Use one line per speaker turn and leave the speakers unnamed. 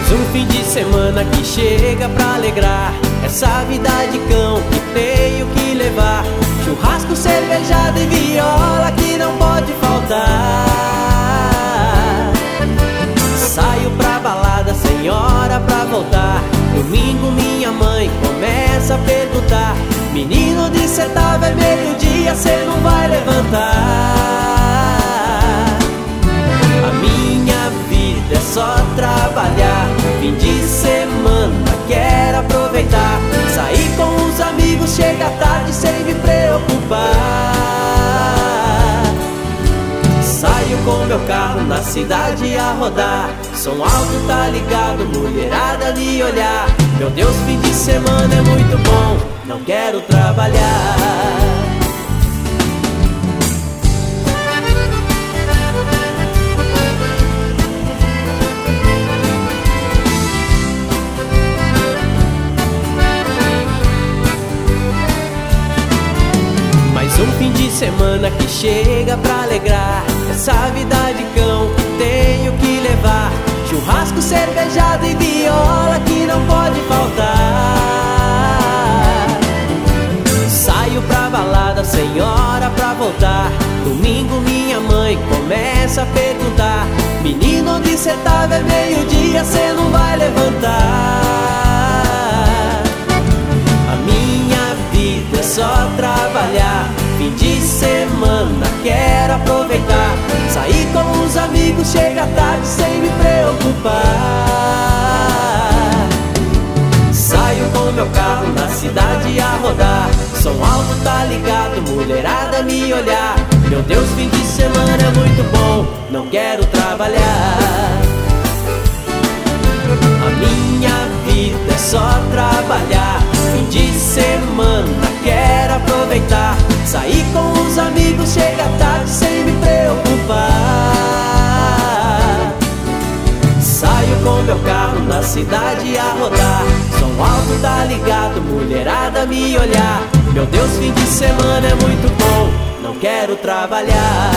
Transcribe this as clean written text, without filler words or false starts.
Mais um fim de semana que chega pra alegrar essa vida de cão que tenho que levar. Churrasco, cervejada e viola que não pode faltar. Saio pra balada sem hora pra voltar. Domingo minha mãe começa a perguntar: menino, de cê tava é meio-dia, cê não vai levantar. A minha vida é só trabalhar. Fim de semana quero aproveitar. Sair com os amigos, chega tarde sem me preocupar. Saio com meu carro na cidade a rodar. Som alto tá ligado, mulherada me olhar. Meu Deus, fim de semana é muito bom, não quero trabalhar. Um fim de semana que chega pra alegrar essa vida de cão que tenho que levar. Churrasco, cervejada e viola que não pode faltar. Saio pra balada sem hora pra voltar. Domingo minha mãe começa a perguntar: menino, onde cê tava é meio-dia, cê não vai levantar. A minha vida é só trabalhar. Fim de semana quero aproveitar. Sair com os amigos, chega tarde sem me preocupar. Saio com meu carro na cidade a rodar. Som alto tá ligado, mulherada me olhar. Meu Deus, fim de semana é muito bom, não quero trabalhar. A minha vida é só trabalhar. Fim de semana quero aproveitar. Sair com os amigos, chega tarde sem me preocupar. Saio com meu carro na cidade a rodar. Som alto tá ligado, mulherada me olhar. Meu Deus, fim de semana é muito bom, não quero trabalhar.